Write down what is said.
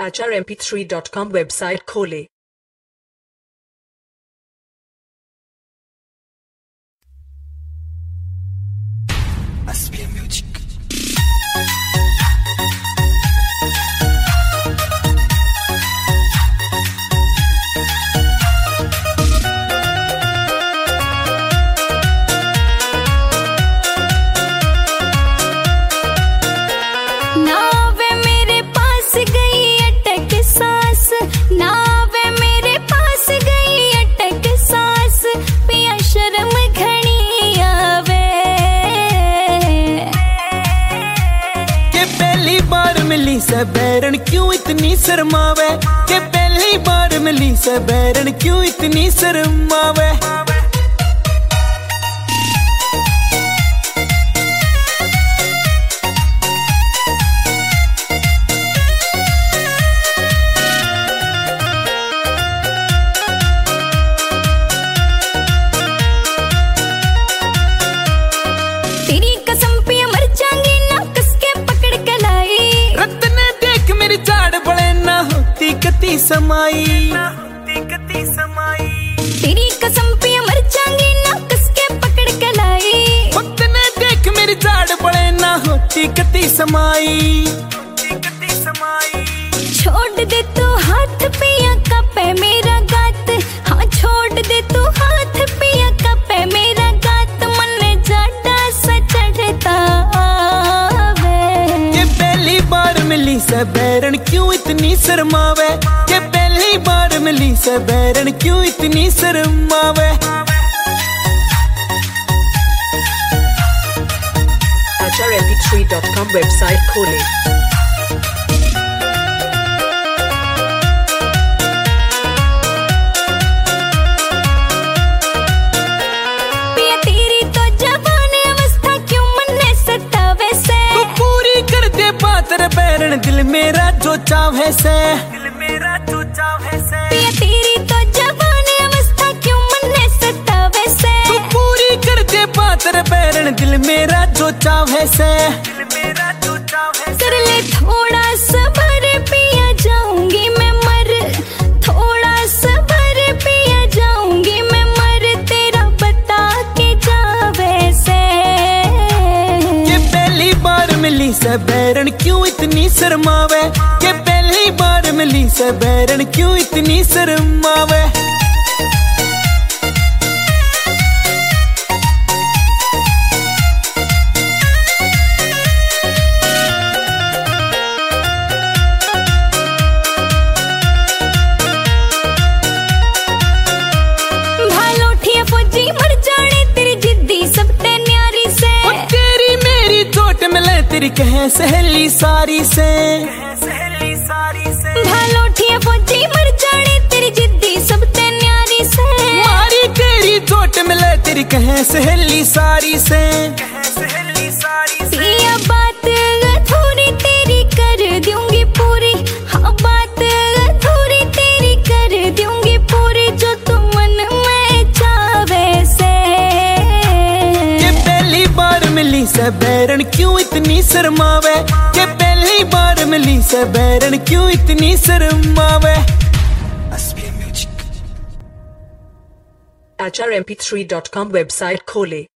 HRMP3.com website खोलें। मिली से बैरन क्यों इतनी शर्मावे के पहली बार मिली से बैरन क्यों इतनी शर्मावे। तेरी कसम पे मर जाऊंगी ना कसके पकड़ के लाई। रत ने देख मेरी झाड़ बड़े ना होती कती समाई। तेरी कसम पे मर जाऊंगी ना कसके पकड़ के लाई। वक्त ने देख मेरी झाड़ बड़े ना होती कती समाई। छोड़ दे तू हाथ पिया का पे मेरा गात। हाँ छोड़ दे तू हाथ पिया का पे मेरा गात। मन जाटा सा चढ़ता आवे। ये पहली बार मिली से बैरन क्यों इतनी शर्मावे के पहली बार मिली से बैरन क्यों इतनी शर्मावे। HRMP3.com वेबसाइट खोलें। बैरन दिल मेरा जो चाहे से पिया तेरी तो जवानी अवस्था क्यों मन सतावे से। तू पूरी कर दे बात रे बैरन दिल मेरा जो चाहे से। कर ले थोड़ा सबर पिया जाऊंगी मैं मर। थोड़ा सबर पिया जाऊंगी मैं मर। तेरा बता के जावे से। ये पहली बार मिली से बैरन क्यों इतनी शर्मावे के पहली बार मिली से बैरन क्यों इतनी शर्मावे। भालोठिया फौजी मर जाने तेरी जिद्दी सब ते न्यारी से। तेरी मेरी चोट मिले तेरी कहे सहेली सारी से। भालोठिया फौजी मर जाने तेरी जिद्दी सब ते न्यारी से। मारी तेरी चोट मिले तेरी कहे सहेली सारी से। पिया बात अधूरी तेरी कर दूंगी पूरी। हाँ बात अधूरी तेरी कर दूंगी पूरी जो तू मन में चावे से। ये पहली बार मिली से बैरन क्यों इतनी शर्मावे के पहली बार मिली से बैरन क्यों इतनी शर्मावे। HRMP3.com वेबसाइट खोलें।